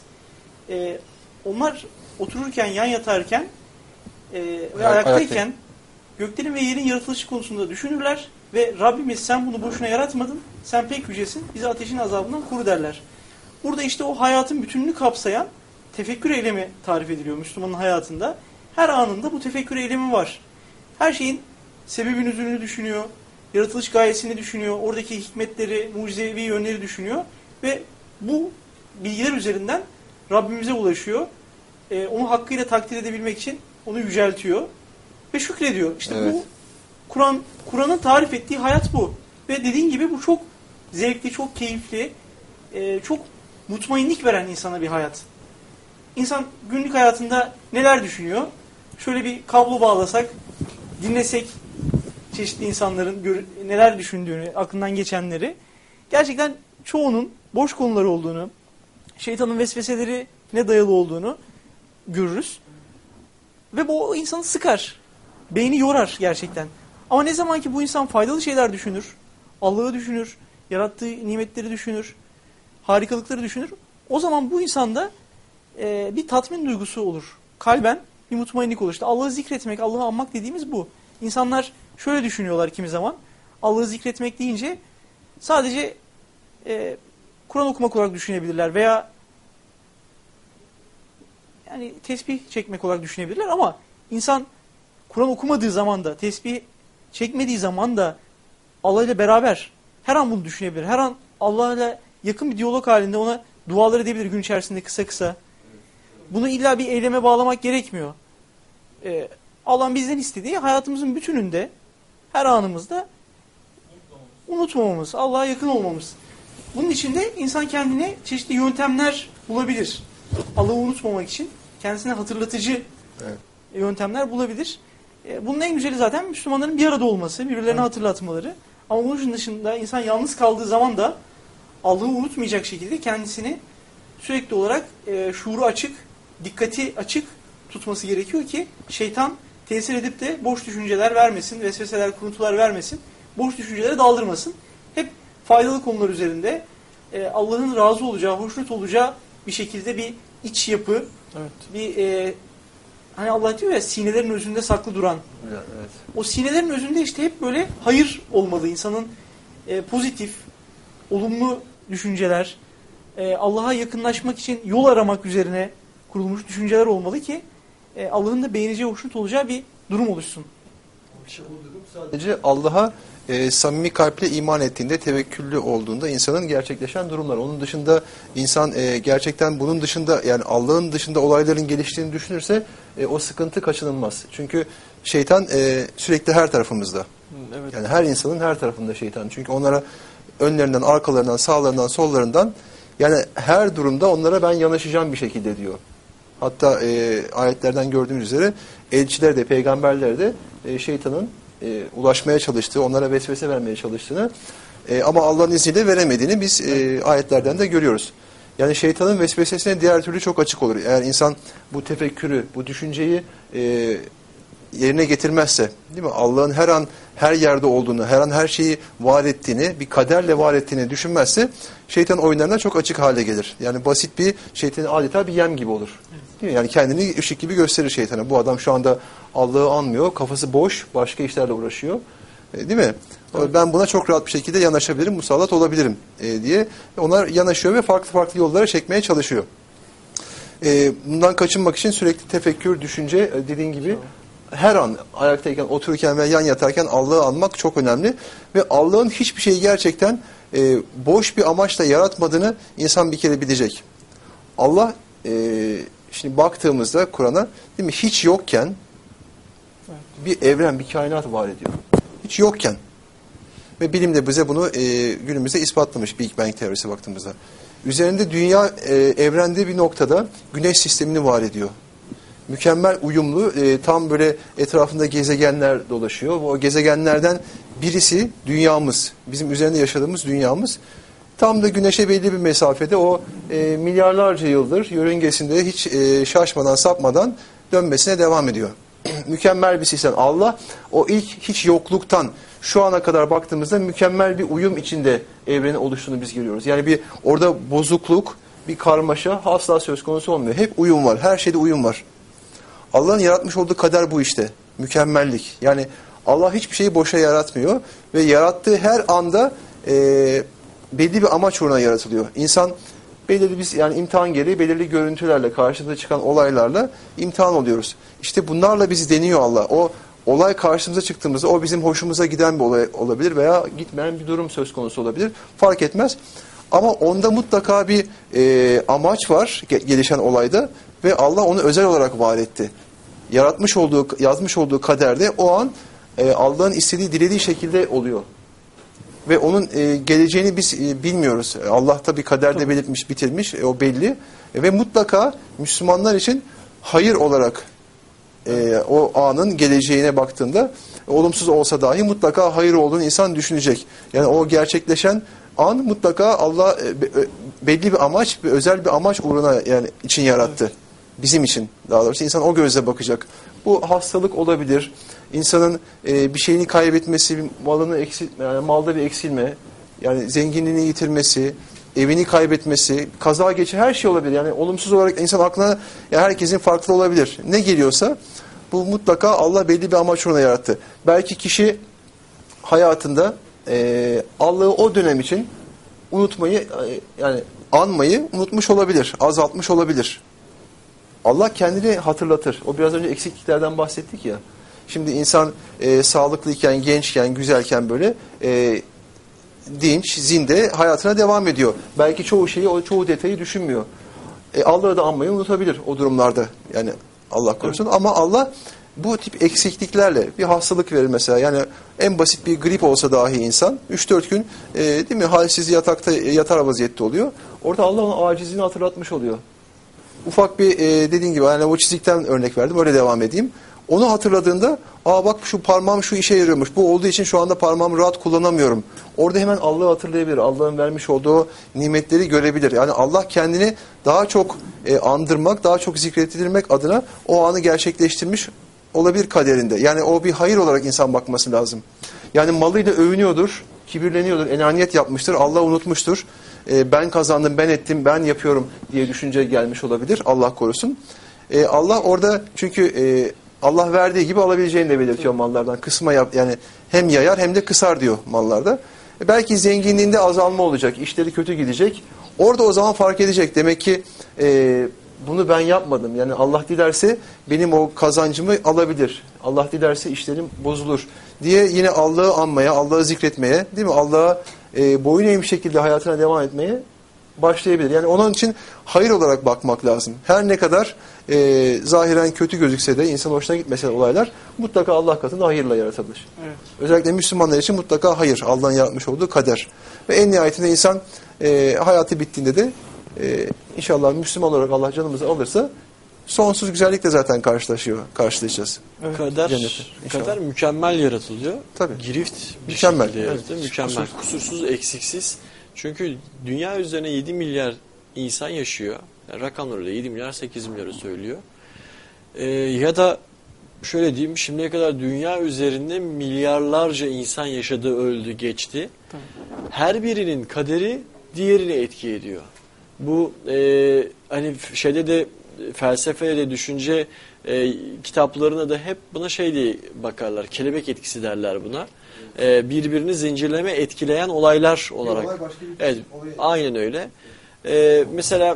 Onlar otururken, yan yatarken ve ayaktayken göklerin ve yerin yaratılışı konusunda düşünürler ve Rabbimiz sen bunu boşuna yaratmadın, sen pek yücesin, bizi ateşin azabından koru derler. Burada işte o hayatın bütününü kapsayan tefekkür eylemi tarif ediliyor Müslümanın hayatında. Her anında bu tefekkür eylemi var. Her şeyin sebebin üzerine düşünüyor, yaratılış gayesini düşünüyor, oradaki hikmetleri, mucizevi yönleri düşünüyor ve bu bilgiler üzerinden Rabbimize ulaşıyor. Onu hakkıyla takdir edebilmek için onu yüceltiyor ve şükrediyor. İşte evet. bu Kur'an'ın tarif ettiği hayat bu. Ve dediğin gibi bu çok zevkli, çok keyifli, çok mutmainlik veren insana bir hayat. İnsan günlük hayatında neler düşünüyor? Şöyle bir kablo bağlasak, dinlesek çeşitli insanların neler düşündüğünü, aklından geçenleri, gerçekten çoğunun boş konular olduğunu, şeytanın vesveseleri ne dayalı olduğunu görürüz. Ve bu o insanı sıkar. Beyni yorar gerçekten. Ama ne zaman ki bu insan faydalı şeyler düşünür, Allah'ı düşünür, yarattığı nimetleri düşünür, harikalıkları düşünür, o zaman bu insanda bir tatmin duygusu olur. Kalben bir mutmainlik olur. İşte Allah'ı zikretmek, Allah'ı anmak dediğimiz bu. İnsanlar şöyle düşünüyorlar kimi zaman. Allah'ı zikretmek deyince sadece Kur'an okumak olarak düşünebilirler veya yani tesbih çekmek olarak düşünebilirler ama insan Kur'an okumadığı zaman da, tesbih çekmediği zaman da Allah ile beraber her an bunu düşünebilir. Her an Allah ile yakın bir diyalog halinde ona dualar edebilir gün içerisinde kısa kısa. Bunu illa bir eyleme bağlamak gerekmiyor. Allah'ın bizden istediği hayatımızın bütününde, her anımızda unutmamamız, Allah'a yakın olmamız. Bunun için de insan kendine çeşitli yöntemler bulabilir. Allah'ı unutmamak için kendisine hatırlatıcı yöntemler bulabilir. Bunun en güzeli zaten Müslümanların bir arada olması, birbirlerine hatırlatmaları. Ama bunun dışında insan yalnız kaldığı zaman da Allah'ı unutmayacak şekilde kendisini sürekli olarak şuuru açık, dikkati açık tutması gerekiyor ki şeytan tesir edip de boş düşünceler vermesin, vesveseler, kuruntular vermesin, boş düşüncelere daldırmasın. Hep faydalı konular üzerinde Allah'ın razı olacağı, hoşnut olacağı bir şekilde bir iç yapı, bir hani Allah diyor ya sinelerin özünde saklı duran. Evet. O sinelerin özünde işte hep böyle hayır olmalı. İnsanın pozitif, olumlu düşünceler, Allah'a yakınlaşmak için yol aramak üzerine kurulmuş düşünceler olmalı ki Allah'ın da beğeneceği, hoşnut olacağı bir durum oluşsun. Sadece Allah'a samimi kalple iman ettiğinde, tevekküllü olduğunda insanın gerçekleşen durumlar. Onun dışında insan gerçekten bunun dışında, yani Allah'ın dışında olayların geliştiğini düşünürse o sıkıntı kaçınılmaz. Çünkü şeytan sürekli her tarafımızda. Evet. Yani her insanın her tarafında şeytan. Çünkü onlara önlerinden, arkalarından, sağlarından, sollarından, yani her durumda onlara ben yanaşacağım bir şekilde diyor. Hatta ayetlerden gördüğümüz üzere elçiler de, peygamberler de şeytanın ulaşmaya çalıştığı, onlara vesvese vermeye çalıştığını ama Allah'ın izniyle veremediğini biz ayetlerden de görüyoruz. Yani şeytanın vesvesesine diğer türlü çok açık olur. Eğer insan bu tefekkürü, bu düşünceyi yerine getirmezse, değil mi? Allah'ın her an her yerde olduğunu, her an her şeyi var ettiğini, bir kaderle var ettiğini düşünmezse şeytanın oyunlarına çok açık hale gelir. Yani basit bir şeytanın adeta bir yem gibi olur. Değil mi? Yani kendini ışık gibi gösterir şeytana. Bu adam şu anda Allah'ı anmıyor, kafası boş, başka işlerle uğraşıyor. Değil mi? Ben buna çok rahat bir şekilde yanaşabilirim, musallat olabilirim diye. Onlar yanaşıyor ve farklı farklı yollara çekmeye çalışıyor. Bundan kaçınmak için sürekli tefekkür, düşünce, dediğin gibi her an ayaktayken, otururken ve yan yatarken Allah'ı anmak çok önemli. Ve Allah'ın hiçbir şeyi gerçekten boş bir amaçla yaratmadığını insan bir kere bilecek. Allah şimdi baktığımızda Kur'an'a, değil mi, hiç yokken bir evren, bir kainat var ediyor. Hiç yokken. Ve bilim de bize bunu günümüzde ispatlamış, Big Bang teorisi baktığımızda. Üzerinde dünya evrende bir noktada güneş sistemini var ediyor. Mükemmel uyumlu, tam böyle etrafında gezegenler dolaşıyor. O gezegenlerden birisi dünyamız, bizim üzerinde yaşadığımız dünyamız. Tam da güneşe belli bir mesafede, o milyarlarca yıldır yörüngesinde hiç şaşmadan, sapmadan dönmesine devam ediyor. Mükemmel bir sistem. Allah o ilk hiç yokluktan şu ana kadar baktığımızda mükemmel bir uyum içinde evrenin oluştuğunu biz görüyoruz. Yani bir orada bozukluk, bir karmaşa asla söz konusu olmuyor. Hep uyum var. Her şeyde uyum var. Allah'ın yaratmış olduğu kader bu işte. Mükemmellik. Yani Allah hiçbir şeyi boşa yaratmıyor ve yarattığı her anda belli bir amaç uğruna yaratılıyor. İnsan belirli biz, yani imtihan gereği belirli görüntülerle, karşımıza çıkan olaylarla imtihan oluyoruz. İşte bunlarla bizi deniyor Allah. O olay karşımıza çıktığımızda o bizim hoşumuza giden bir olay olabilir veya gitmeyen bir durum söz konusu olabilir. Fark etmez. Ama onda mutlaka bir amaç var gelişen olayda ve Allah onu özel olarak var etti. Yazmış olduğu kaderde o an Allah'ın istediği, dilediği şekilde oluyor. Ve onun geleceğini biz bilmiyoruz. Allah tabii kaderde belirtmiş, bitirmiş, o belli. Ve mutlaka Müslümanlar için hayır olarak o anın geleceğine baktığında, olumsuz olsa dahi mutlaka hayır olduğunu insan düşünecek. Yani o gerçekleşen an mutlaka Allah belli bir amaç, bir özel bir amaç uğruna yani için yarattı. Bizim için daha doğrusu insan o gözle bakacak. Bu hastalık olabilir. İnsanın bir şeyini kaybetmesi, malını yani malda bir eksilme, yani zenginliğini yitirmesi, evini kaybetmesi, kaza geçir, her şey olabilir. Yani olumsuz olarak insan aklına, yani herkesin farklı olabilir. Ne geliyorsa bu mutlaka Allah belli bir amaç uğruna yarattı. Belki kişi hayatında Allah'ı o dönem için unutmayı, yani anmayı unutmuş olabilir, azaltmış olabilir. Allah kendini hatırlatır. O biraz önce eksikliklerden bahsettik ya. Şimdi insan sağlıklıyken, gençken, güzelken böyle dinç, zinde hayatına devam ediyor. Belki çoğu şeyi, çoğu detayı düşünmüyor. Allah'ı da anmayı unutabilir o durumlarda. Yani Allah korusun. Evet. Ama Allah bu tip eksikliklerle bir hastalık verir mesela. Yani en basit bir grip olsa dahi insan 3-4 gün değil mi, halsiz yatakta yatar vaziyette oluyor. Orada Allah onun acizliğini hatırlatmış oluyor. Ufak bir dediğin gibi, yani o çizikten örnek verdim, öyle devam edeyim. Onu hatırladığında, bak şu parmağım şu işe yarıyormuş, bu olduğu için şu anda parmağımı rahat kullanamıyorum. Orada hemen Allah'ı hatırlayabilir, Allah'ın vermiş olduğu nimetleri görebilir. Yani Allah kendini daha çok andırmak, daha çok zikrettirmek adına o anı gerçekleştirmiş olabilir kaderinde. Yani o bir hayır olarak insan bakması lazım. Yani malıyla övünüyordur, kibirleniyordur, enaniyet yapmıştır, Allah unutmuştur. Ben kazandım, ben ettim, ben yapıyorum diye düşünce gelmiş olabilir, Allah korusun. Allah orada çünkü Allah verdiği gibi alabileceğini de belirtiyor mallardan. Kısma yani hem yayar hem de kısar diyor mallarda. Belki zenginliğinde azalma olacak, işleri kötü gidecek. Orada o zaman fark edecek. Demek ki bunu ben yapmadım. Yani Allah dilerse benim o kazancımı alabilir. Allah dilerse işlerim bozulur diye yine Allah'ı anmaya, Allah'ı zikretmeye, değil mi? Allah'a boyun eğmiş şekilde hayatına devam etmeye başlayabilir. Yani onun için hayır olarak bakmak lazım. Her ne kadar zahiren kötü gözükse de, insan hoşuna gitmese de olaylar mutlaka Allah katında hayırla yaratılır. Evet. Özellikle Müslümanlar için mutlaka hayır. Allah'ın yaratmış olduğu kader. Ve en nihayetinde insan hayatı bittiğinde de inşallah Müslüman olarak Allah canımızı alırsa sonsuz güzellikle zaten karşılaşacağız. Evet. Kader, Cennete, inşallah. kader mükemmel yaratılıyor. Tabii. Girift bir Mükemmel, şekilde yaratılıyor. evet. Mükemmel. Kusursuz, eksiksiz. Çünkü dünya üzerine 7 milyar insan yaşıyor. Yani rakamları da 7 milyar 8 milyarı söylüyor. Ya da şöyle diyeyim, şimdiye kadar dünya üzerinde milyarlarca insan yaşadı, öldü, geçti. Tamam. Her birinin kaderi diğerini etki ediyor. Bu hani şeyde de, felsefede de, düşünce kitaplarına da hep buna şey diye bakarlar. Kelebek etkisi derler buna. Birbirini zincirleme, etkileyen olaylar olarak. olay başka bir Evet, olayı- aynen öyle. Mesela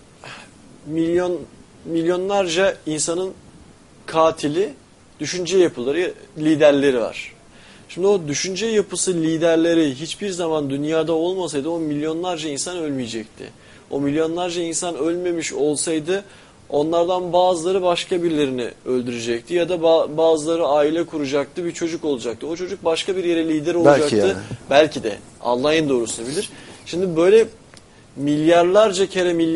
milyonlarca insanın katili, düşünce yapıları, liderleri var. Şimdi o düşünce yapısı, liderleri hiçbir zaman dünyada olmasaydı o milyonlarca insan ölmeyecekti. O milyonlarca insan ölmemiş olsaydı onlardan bazıları başka birilerini öldürecekti ya da bazıları aile kuracaktı, bir çocuk olacaktı. O çocuk başka bir yere lider olacaktı. yani. Belki de. Allah en doğrusunu bilir. Şimdi böyle milyarlarca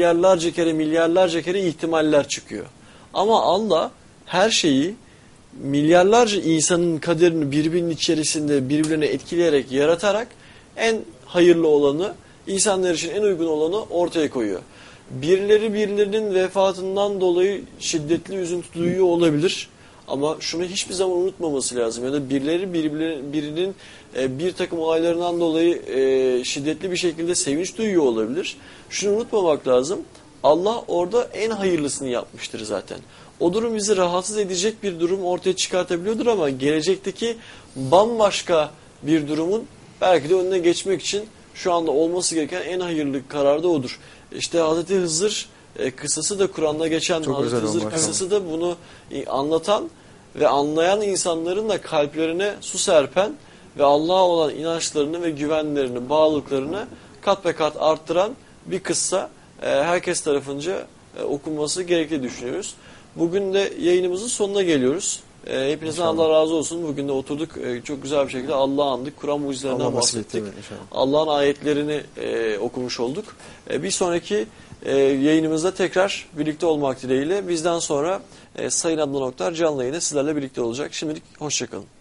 kere ihtimaller çıkıyor. Ama Allah her şeyi milyarlarca insanın kaderini birbirinin içerisinde birbirine etkileyerek, yaratarak en hayırlı olanı, insanlar için en uygun olanı ortaya koyuyor. Birileri birilerinin vefatından dolayı şiddetli üzüntü duyuyor olabilir. Ama şunu hiçbir zaman unutmaması lazım. Ya da birileri birinin bir takım olaylarından dolayı şiddetli bir şekilde sevinç duyuyor olabilir. Şunu unutmamak lazım. Allah orada en hayırlısını yapmıştır zaten. O durum bizi rahatsız edecek bir durum ortaya çıkartabiliyordur ama gelecekteki bambaşka bir durumun belki de önüne geçmek için şu anda olması gereken en hayırlı karar da odur. İşte Hazreti Hızır kıssası da, Kur'an'da geçen Çok Hazreti güzel Hızır olmuş. kıssası da bunu anlatan ve anlayan insanların da kalplerine su serpen ve Allah'a olan inançlarını ve güvenlerini, bağlılıklarını kat be kat arttıran bir kıssa. Herkes tarafınca okunması gerektiğini düşünüyoruz. Bugün de yayınımızın sonuna geliyoruz. Hepinizden İnşallah. Allah razı olsun. Bugün de oturduk çok güzel bir şekilde Allah'ı andık. Kur'an mucizelerinden Allah nasip bahsettik. etti, inşallah. Allah'ın ayetlerini okumuş olduk. Bir sonraki yayınımızda tekrar birlikte olmak dileğiyle bizden sonra Sayın Adnan Oktar canlı yayında sizlerle birlikte olacak. Şimdilik hoşçakalın.